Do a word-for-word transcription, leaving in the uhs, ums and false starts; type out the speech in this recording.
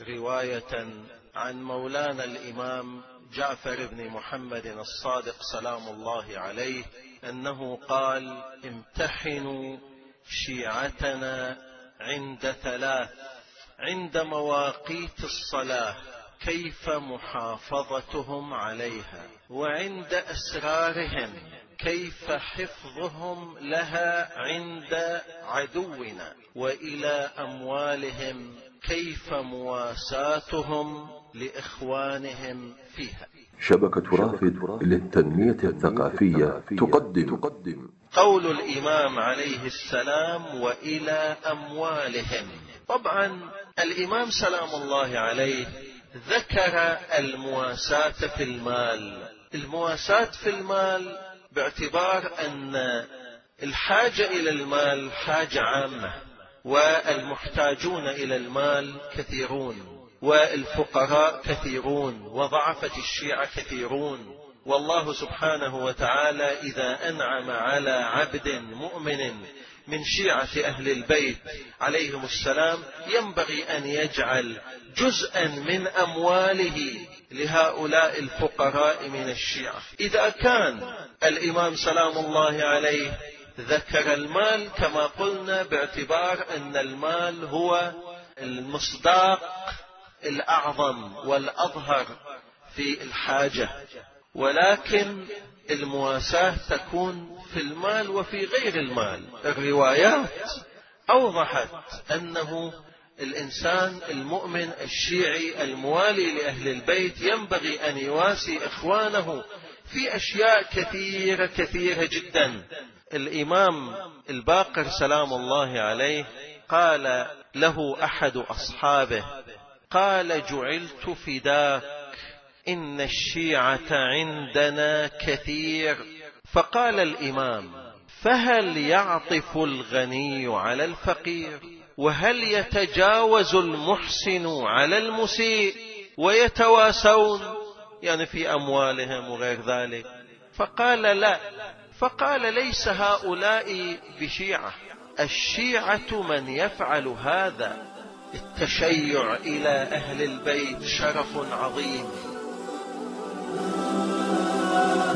رواية عن مولانا الإمام جعفر بن محمد الصادق سلام الله عليه أنه قال: امتحنوا شيعتنا عند ثلاث: عند مواقيت الصلاة كيف محافظتهم عليها، وعند أسرارهم كيف حفظهم لها عند عدونا، وإلى أموالهم كيف مواساتهم لإخوانهم فيها. شبكة رافد للتنمية الثقافية تقدم قول الإمام عليه السلام: وإلى أموالهم. طبعا الإمام سلام الله عليه ذكر المواساة في المال. المواساة في المال باعتبار أن الحاجة إلى المال حاجة عامة، والمحتاجون إلى المال كثيرون، والفقراء كثيرون، وضعفة الشيعة كثيرون. والله سبحانه وتعالى إذا أنعم على عبد مؤمن من شيعة أهل البيت عليهم السلام ينبغي أن يجعل جزءا من أمواله لهؤلاء الفقراء من الشيعة. إذا كان الإمام سلام الله عليه ذكر المال كما قلنا باعتبار أن المال هو المصداق الأعظم والأظهر في الحاجة، ولكن المواساة تكون في المال وفي غير المال. الروايات أوضحت أنه الإنسان المؤمن الشيعي الموالي لأهل البيت ينبغي أن يواسي إخوانه في أشياء كثيرة كثيرة جدا. الإمام الباقر سلام الله عليه قال له أحد أصحابه: قال: جعلت فداك، إن الشيعة عندنا كثير. فقال الإمام: فهل يعطف الغني على الفقير؟ وهل يتجاوز المحسن على المسيء ويتواسون يعني في أموالهم وغير ذلك؟ فقال: لا. فقال: ليس هؤلاء بشيعة، الشيعة من يفعل هذا. التشيع إلى أهل البيت شرف عظيم.